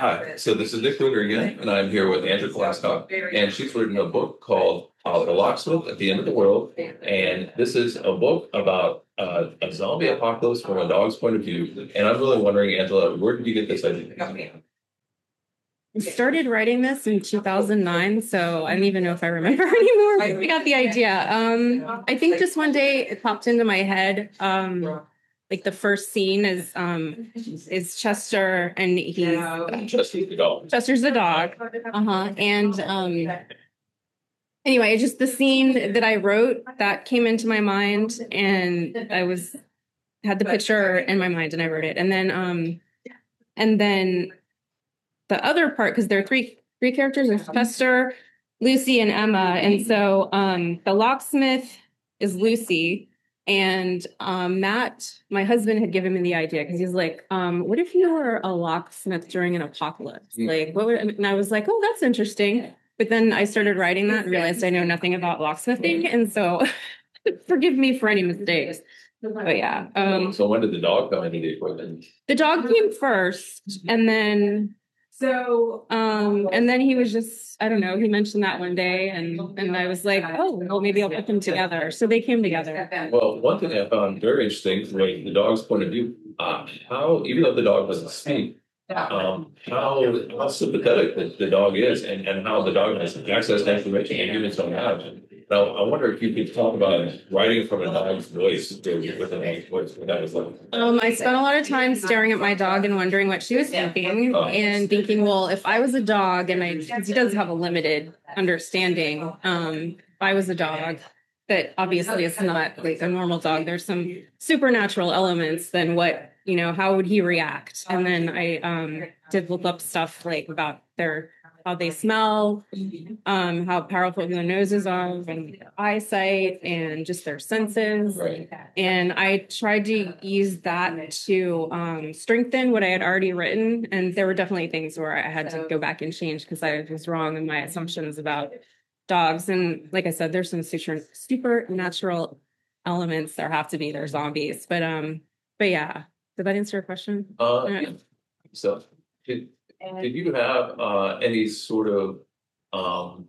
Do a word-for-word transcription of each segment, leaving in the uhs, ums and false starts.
Hi, so this is Nick Kruger again, and I'm here with Andrew Glasscock, and she's written a book called uh, The Locksmith at the End of the World, and this is a book about uh, a zombie apocalypse from a dog's point of view, and I'm really wondering, Angela, where did you get this idea? I started writing this in two thousand nine, so I don't even know if I remember anymore. But I got the idea. Um, I think just one day it popped into my head. Um, like the first scene is um is Chester, and he's Chester's the dog. Chester's the dog. Uh-huh. And um anyway, just the scene that I wrote that came into my mind, and I was had the picture in my mind and I wrote it. And then um and then the other part, because there are three three characters, there's Chester, Lucy, and Emma. And so um, the locksmith is Lucy. And um, Matt, my husband, had given me the idea because he's like, um, what if you were a locksmith during an apocalypse? Mm. Like, what would, and I was like, oh, that's interesting. But then I started writing that and realized I know nothing about locksmithing. And so forgive me for any mistakes. But yeah. Um, so when did the dog come into the equation? The dog came first, and then So, um, and then he was just, I don't know, he mentioned that one day, and, and I was like, oh, well, maybe I'll put them together. So they came together. Well, one thing I found very interesting, from the dog's point of view, uh, how, even though the dog doesn't speak, um, how, how sympathetic the, the dog is, and, and how the dog has access to information and humans don't have. Now, I wonder if you could talk about writing from a dog's voice with a dog's voice. What that was like. Um, I spent a lot of time staring at my dog and wondering what she was thinking, oh. and thinking, well, if I was a dog, and I, because he does have a limited understanding, um, if I was a dog, that obviously it's not like a normal dog. There's some supernatural elements. Then what, you know, how would he react? And then I um, did look up stuff like about their how they smell, um, how powerful their noses are, and their eyesight, and just their senses. Right. And I tried to use that to um, strengthen what I had already written. And there were definitely things where I had to go back and change because I was wrong in my assumptions about dogs. And like I said, there's some super supernatural elements. There have to be. They're zombies. But um, but yeah, did that answer your question? Uh, yeah. So. Did, Did you have uh, any sort of um,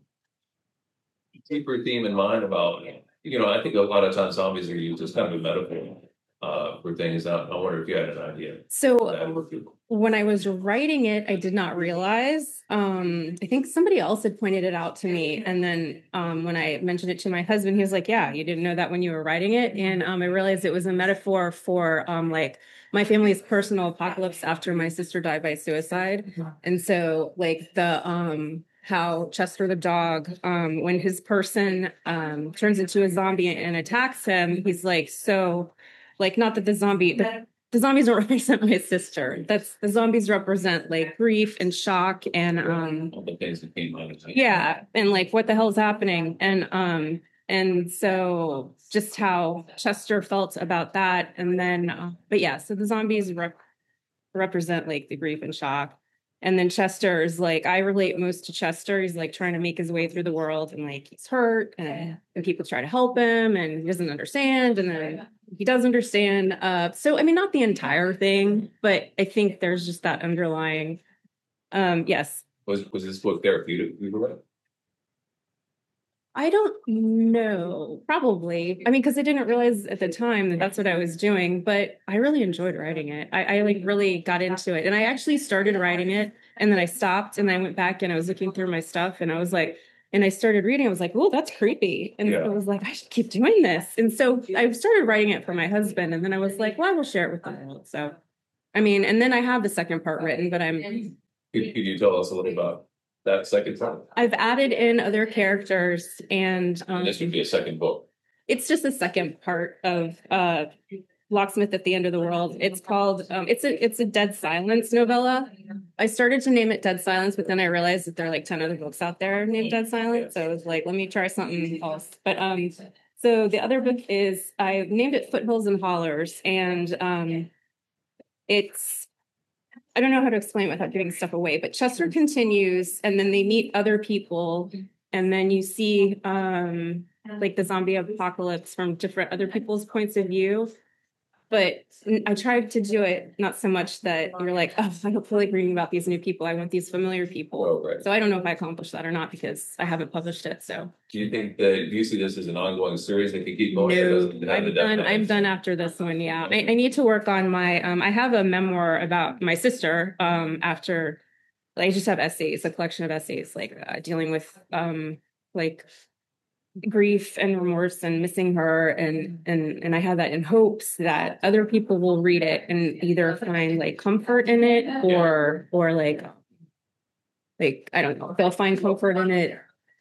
deeper theme in mind about, you know, I think a lot of times zombies are used as kind of a metaphor uh, for things. I, I wonder if you had an idea. So when I was writing it, I did not realize, um, I think somebody else had pointed it out to me. And then um, when I mentioned it to my husband, he was like, yeah, you didn't know that when you were writing it. And um, I realized it was a metaphor for um, like, my family's personal apocalypse after my sister died by suicide. And so like the, um, how Chester the dog, um, when his person, um, turns into a zombie and attacks him, he's like, so like, not that the zombie, the, the zombies don't represent my sister. That's the zombies represent like grief and shock and, um, all the things that came out of it. Yeah. And like, what the hell is happening? And, um, And so just how Chester felt about that. And then, uh, but yeah, so the zombies rep- represent like the grief and shock. And then Chester is like, I relate most to Chester. He's like trying to make his way through the world, and like he's hurt, and, and people try to help him, and he doesn't understand. And then he does understand. Uh, so, I mean, not the entire thing, but I think there's just that underlying, um, yes. Was, was this book therapeutic? We were right. I don't know. Probably. I mean, because I didn't realize at the time that that's what I was doing, but I really enjoyed writing it. I, I like really got into it, and I actually started writing it, and then I stopped, and I went back and I was looking through my stuff, and I was like, and I started reading. I was like, oh, that's creepy, and yeah. I was like, I should keep doing this. And so I started writing it for my husband, and then I was like, well, I will share it with the world. So, I mean, and then I have the second part written, but I'm. Could, could you tell us a little about that second part? I've added in other characters, and, um, and this would be a second book. It's just the second part of uh, Locksmith at the End of the World. It's called. Um, it's a it's a Dead Silence novella. I started to name it Dead Silence, but then I realized that there are like ten other books out there named Dead Silence. So I was like, let me try something else. But um, so the other book is I named it Foothills and Hollers, and um, it's. I don't know how to explain it without giving stuff away, but Chester continues, and then they meet other people, and then you see um, like the zombie apocalypse from different other people's points of view. but I tried to do it not so much that you're like, oh, I don't feel like reading about these new people. I want these familiar people. Oh, right. So I don't know if I accomplished that or not because I haven't published it. So Do you think that, do you see this as an ongoing series that can keep going? Or no, doesn't it have the I'm done. deadline? I'm done after this one. Yeah, I, I need to work on my. Um, I have a memoir about my sister. Um, after I just have essays, a collection of essays, like uh, dealing with um, like grief and remorse and missing her, and and and I have that in hopes that other people will read it and either find like comfort in it or or like like I don't know, they'll find comfort in it,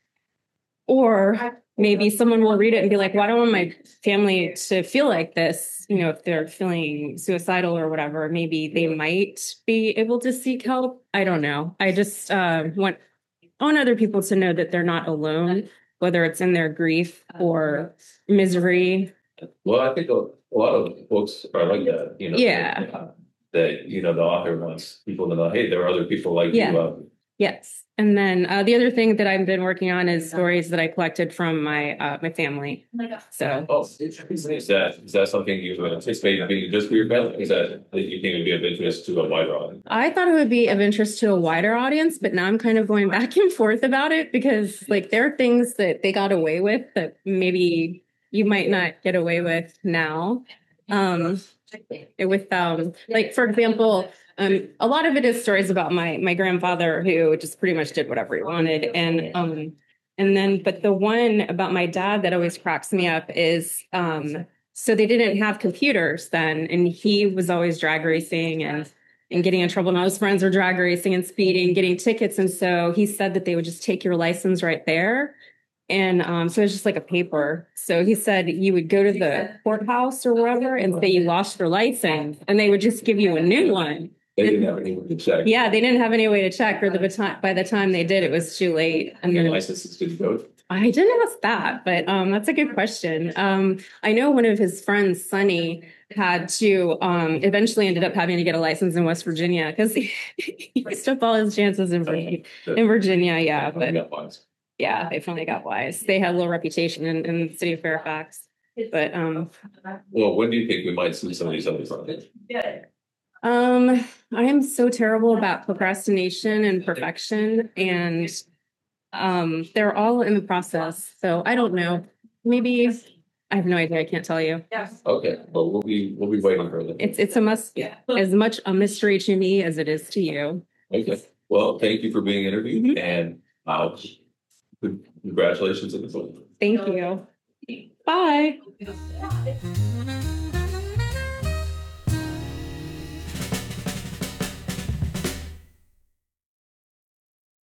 or maybe someone will read it and be like, well, I don't want my family to feel like this, you know, if they're feeling suicidal or whatever, maybe they might be able to seek help. I don't know. I just uh, want I want other people to know that they're not alone, whether it's in their grief or misery. Well, I think a, a lot of books are like that, you know. Yeah. That, that, you know, the author wants people to know, hey, there are other people like Yeah. you. Uh, Yes. And then uh, the other thing that I've been working on is stories that I collected from my uh, my family. So oh, is that is that something you anticipate being just for your family? Is that that you think would be of interest to a wider audience? I thought it would be of interest to a wider audience, but now I'm kind of going back and forth about it because like there are things that they got away with that maybe you might not get away with now. Um, with um, like for example, um, a lot of it is stories about my my grandfather who just pretty much did whatever he wanted, and um, and then but the one about my dad that always cracks me up is um, so they didn't have computers then, and he was always drag racing and and getting in trouble. And all his friends were drag racing and speeding, getting tickets, and so he said that they would just take your license right there. And um, so it's just like a paper. So he said you would go to the courthouse or wherever and say you lost your license, and they would just give you a new one. They didn't have anyone to check. Yeah, they didn't have any way to check, or the time by the time they did, it was too late. And Your then licenses didn't go. I didn't ask that, but um, that's a good question. Um, I know one of his friends, Sonny, had to um, eventually ended up having to get a license in West Virginia because he, he used up all his chances in, Vir- in Virginia. Yeah, but. Yeah, they finally got wise. They had a little reputation in, in the city of Fairfax. But um well, when do you think we might see some of these others on it? Um, I am so terrible about procrastination and perfection, and um they're all in the process. So I don't know. Maybe I have no idea. I can't tell you. Okay, well we'll be we'll be waiting for them. It's it's a must as much a mystery to me as it is to you. Okay. Well, thank you for being interviewed, and uh, congratulations on the book. Thank you. Bye.